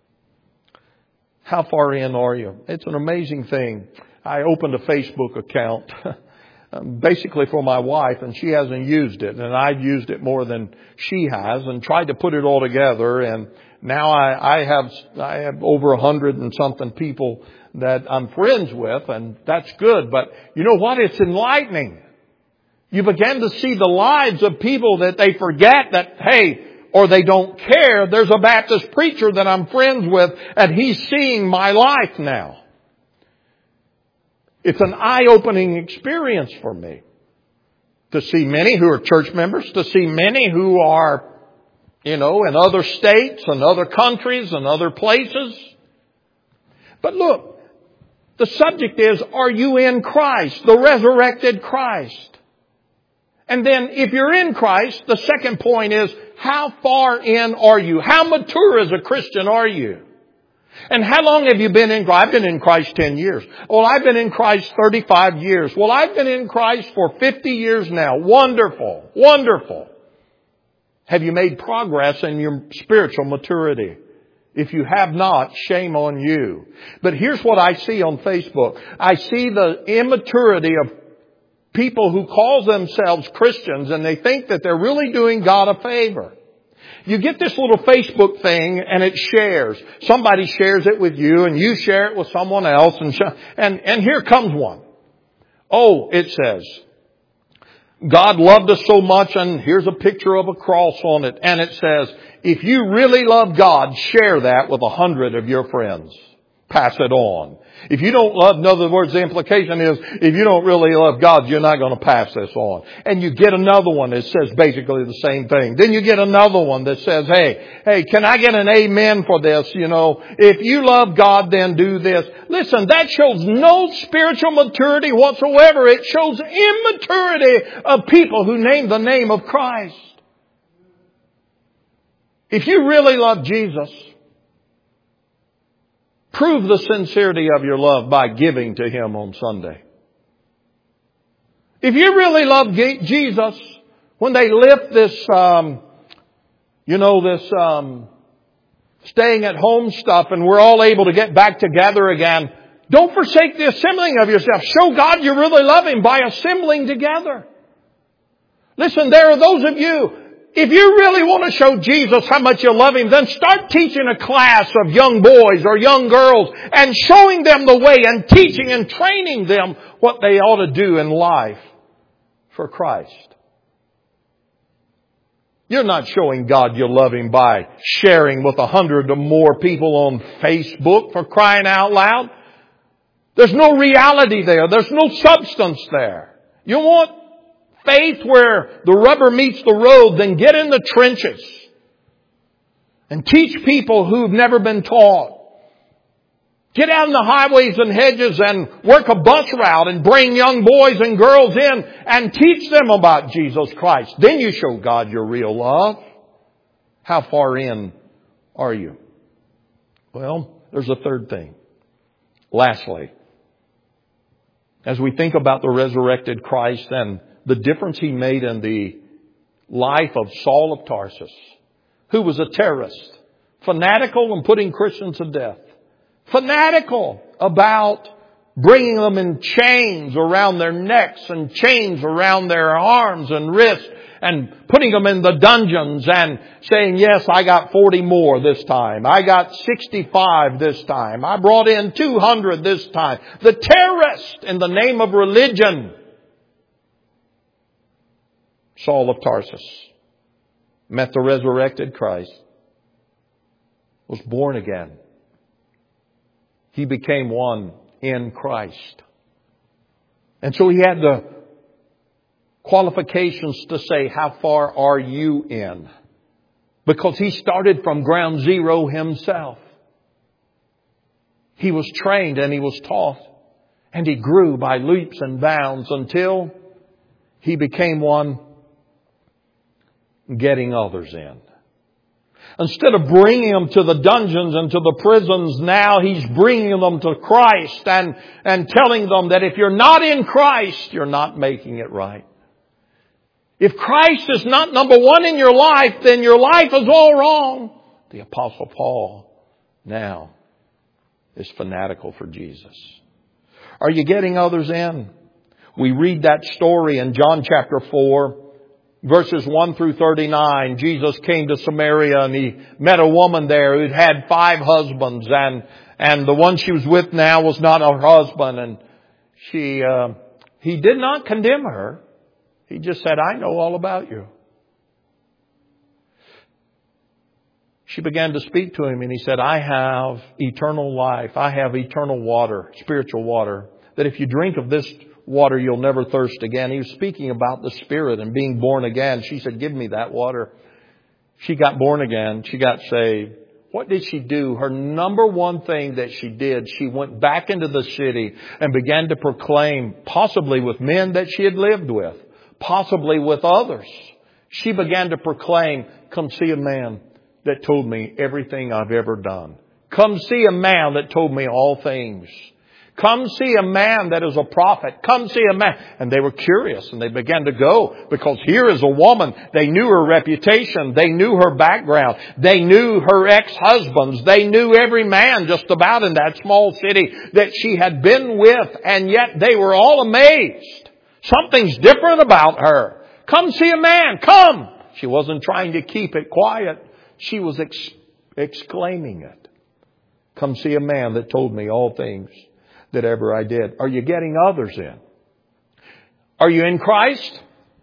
How far in are you? It's an amazing thing. I opened a Facebook account basically for my wife, and she hasn't used it, and I've used it more than she has, and tried to put it all together. And now I have over 100 and something people that I'm friends with, and that's good. But you know what? It's enlightening. You begin to see the lives of people that they forget that, hey, or they don't care. There's a Baptist preacher that I'm friends with, and he's seeing my life now. It's an eye-opening experience for me to see many who are church members, to see many who are, in other states and other countries and other places. But look, the subject is, are you in Christ, the resurrected Christ? And then if you're in Christ, the second point is, how far in are you? How mature as a Christian are you? And how long have you been in Christ? I've been in Christ 10 years. Well, I've been in Christ 35 years. Well, I've been in Christ for 50 years now. Wonderful. Wonderful. Have you made progress in your spiritual maturity? If you have not, shame on you. But here's what I see on Facebook. I see the immaturity of people who call themselves Christians, and they think that they're really doing God a favor. You get this little Facebook thing and it shares. Somebody shares it with you and you share it with someone else. And here comes one. Oh, it says, God loved us so much, and here's a picture of a cross on it. And it says, if you really love God, share that with 100 of your friends. Pass it on. If you don't love, in other words, the implication is, if you don't really love God, you're not going to pass this on. And you get another one that says basically the same thing. Then you get another one that says, hey, can I get an amen for this? If you love God, then do this. Listen, that shows no spiritual maturity whatsoever. It shows immaturity of people who name the name of Christ. If you really love Jesus, prove the sincerity of your love by giving to Him on Sunday. If you really love Jesus, when they lift this, staying at home stuff and we're all able to get back together again, don't forsake the assembling of yourself. Show God you really love Him by assembling together. Listen, there are those of you, if you really want to show Jesus how much you love Him, then start teaching a class of young boys or young girls and showing them the way and teaching and training them what they ought to do in life for Christ. You're not showing God you love Him by sharing with 100 or more people on Facebook, for crying out loud. There's no reality there. There's no substance there. You want faith where the rubber meets the road, then get in the trenches and teach people who've never been taught. Get out in the highways and hedges and work a bus route and bring young boys and girls in and teach them about Jesus Christ. Then you show God your real love. How far in are you? Well, there's a third thing. Lastly, as we think about the resurrected Christ and the difference He made in the life of Saul of Tarsus, who was a terrorist, fanatical and putting Christians to death, fanatical about bringing them in chains around their necks and chains around their arms and wrists and putting them in the dungeons and saying, yes, I got 40 more this time. I got 65 this time. I brought in 200 this time. The terrorist in the name of religion. Saul of Tarsus met the resurrected Christ, was born again. He became one in Christ. And so he had the qualifications to say, how far are you in? Because he started from ground zero himself. He was trained and he was taught. And he grew by leaps and bounds until he became one getting others in. Instead of bringing them to the dungeons and to the prisons, now He's bringing them to Christ and telling them that if you're not in Christ, you're not making it right. If Christ is not number one in your life, then your life is all wrong. The Apostle Paul now is fanatical for Jesus. Are you getting others in? We read that story in John chapter 4. Verses 1 through 39, Jesus came to Samaria and He met a woman there who'd had 5 husbands, and the one she was with now was not her husband, and He did not condemn her. He just said, I know all about you. She began to speak to Him and He said, I have eternal life. I have eternal water, spiritual water, that if you drink of this water, you'll never thirst again. He was speaking about the Spirit and being born again. She said, give me that water. She got born again. She got saved. What did she do? Her number one thing that she did, she went back into the city and began to proclaim, possibly with men that she had lived with, possibly with others. She began to proclaim, come see a man that told me everything I've ever done. Come see a man that told me all things. Come see a man that is a prophet. Come see a man. And they were curious and they began to go because here is a woman. They knew her reputation. They knew her background. They knew her ex-husbands. They knew every man just about in that small city that she had been with. And yet they were all amazed. Something's different about her. Come see a man. Come. She wasn't trying to keep it quiet. She was exclaiming it. Come see a man that told me all things that ever I did. Are you getting others in? Are you in Christ?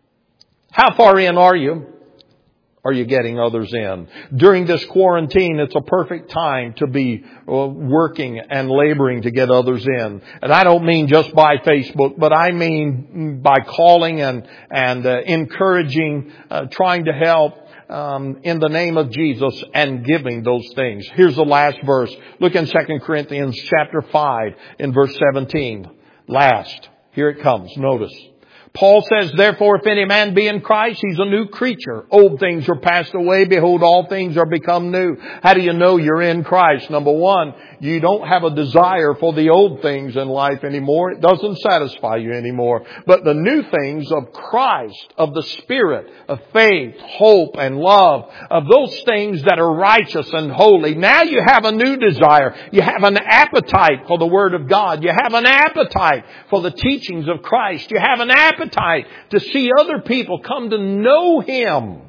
How far in are you? Are you getting others in? During this quarantine, it's a perfect time to be working and laboring to get others in. And I don't mean just by Facebook, but I mean by calling and encouraging, trying to help. In the name of Jesus and giving those things. Here's the last verse. Look in 2 Corinthians chapter 5 in verse 17. Last. Here it comes. Notice. Paul says, therefore, if any man be in Christ, he's a new creature. Old things are passed away. Behold, all things are become new. How do you know you're in Christ? Number one, you don't have a desire for the old things in life anymore. It doesn't satisfy you anymore. But the new things of Christ, of the Spirit, of faith, hope, and love, of those things that are righteous and holy. Now you have a new desire. You have an appetite for the Word of God. You have an appetite for the teachings of Christ. You have an appetite to see other people come to know Him.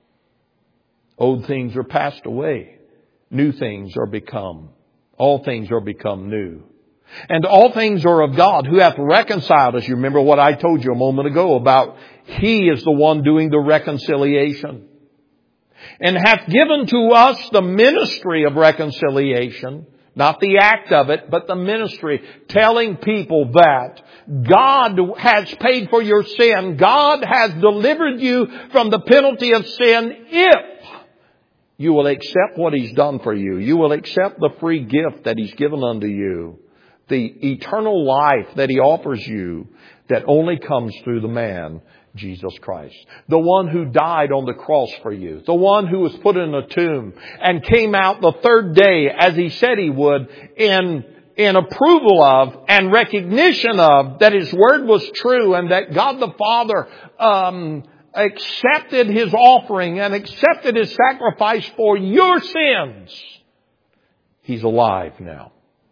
Old things are passed away. New things are become. All things are become new. And all things are of God, who hath reconciled us. You remember what I told you a moment ago about He is the one doing the reconciliation. And hath given to us the ministry of reconciliation. Not the act of it, but the ministry. Telling people that God has paid for your sin. God has delivered you from the penalty of sin if you will accept what He's done for you. You will accept the free gift that He's given unto you. The eternal life that He offers you that only comes through the man, Jesus Christ. The one who died on the cross for you. The one who was put in a tomb and came out the third day as He said He would in approval of and recognition of that His word was true and that God the Father accepted His offering and accepted His sacrifice for your sins. He's alive now.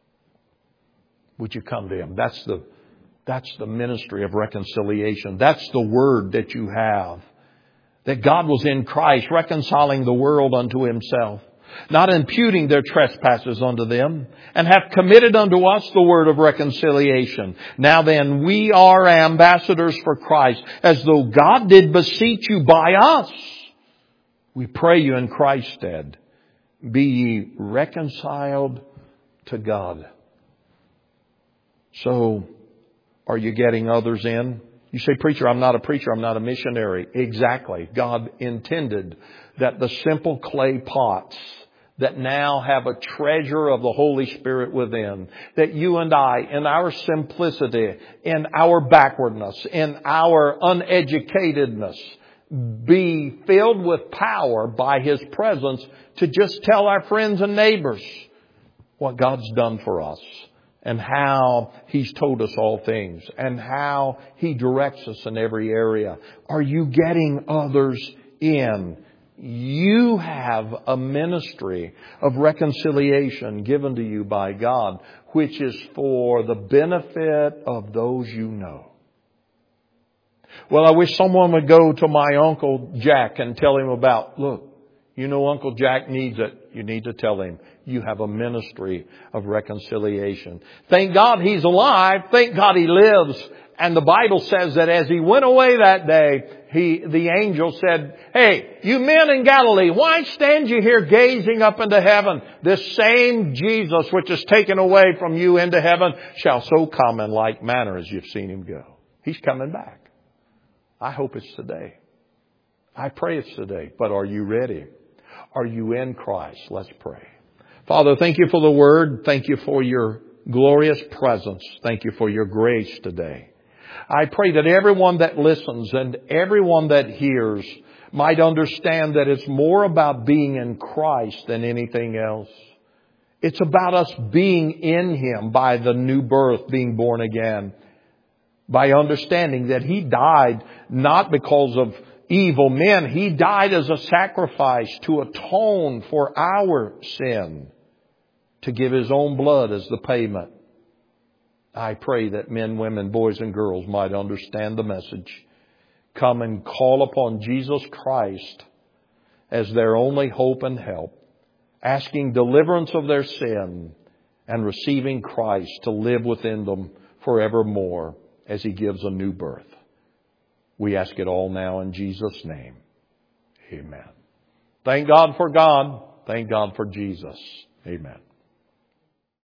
Would you come to Him? That's the ministry of reconciliation. That's the word that you have. That God was in Christ reconciling the world unto Himself, not imputing their trespasses unto them, and hath committed unto us the word of reconciliation. Now then, we are ambassadors for Christ, as though God did beseech you by us. We pray you in Christ's stead, be ye reconciled to God. So, are you getting others in? You say, preacher, I'm not a preacher. I'm not a missionary. Exactly. God intended that the simple clay pots that now have a treasure of the Holy Spirit within, that you and I, in our simplicity, in our backwardness, in our uneducatedness, be filled with power by His presence to just tell our friends and neighbors what God's done for us and how He's told us all things and how He directs us in every area. Are you getting others in? You have a ministry of reconciliation given to you by God, which is for the benefit of those you know. Well, I wish someone would go to my Uncle Jack and tell him about, look, you know Uncle Jack needs it. You need to tell him you have a ministry of reconciliation. Thank God he's alive. Thank God he lives. And the Bible says that as he went away that day, the angel said, hey, you men in Galilee, why stand you here gazing up into heaven? This same Jesus which is taken away from you into heaven shall so come in like manner as you've seen Him go. He's coming back. I hope it's today. I pray it's today. But are you ready? Are you in Christ? Let's pray. Father, thank you for the Word. Thank you for your glorious presence. Thank you for your grace today. I pray that everyone that listens and everyone that hears might understand that it's more about being in Christ than anything else. It's about us being in Him by the new birth, being born again. By understanding that He died not because of evil men. He died as a sacrifice to atone for our sin, to give His own blood as the payment. I pray that men, women, boys and girls might understand the message. Come and call upon Jesus Christ as their only hope and help, asking deliverance of their sin and receiving Christ to live within them forevermore as He gives a new birth. We ask it all now in Jesus' name. Amen. Thank God for God. Thank God for Jesus. Amen.